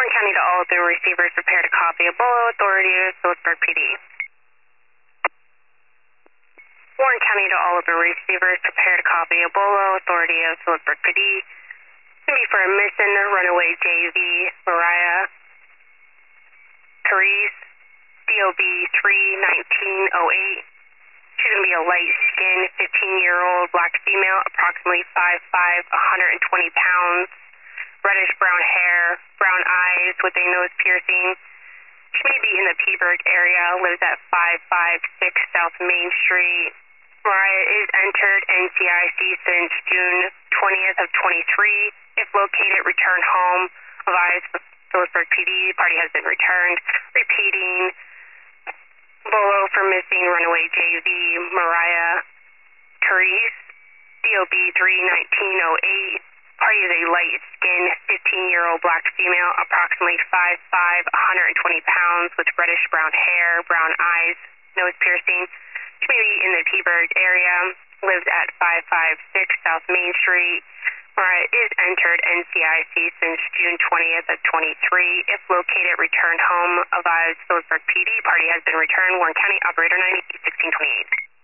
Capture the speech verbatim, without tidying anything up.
Warren County to all open receivers, prepare to copy. Bolo, authority of Phillipsburg P D. Warren County to all open receivers, prepare to copy. Bolo, authority of Phillipsburg P D. It's going to be for a missing runaway J V, Mariah Therese, D O B three nineteen oh eight. She's going to be a light-skinned, fifteen-year-old black female, approximately five five, one hundred twenty pounds, reddish-brown hair, brown eyes with a nose piercing. She may be in the Peaburg area, lives at five five six South Main Street. Mariah is entered N C I C since June twentieth of twenty-three. If located, return home. Advised Phillipsburg P D, party has been returned. Repeating, Bolo for missing runaway J V, Mariah Therese, D O B three nineteen oh eight. Party is a light-skinned, fifteen-year-old black female, approximately five five, one hundred twenty pounds, with reddish-brown hair, brown eyes, nose piercing. She may be in the Peaburg area, lives at five five six South Main Street. Mariah is entered N C I C since June twentieth of twenty-three. If located, returned home. Advised Phillipsburg P D, party has been returned. Warren County, operator ninety, sixteen twenty-eight.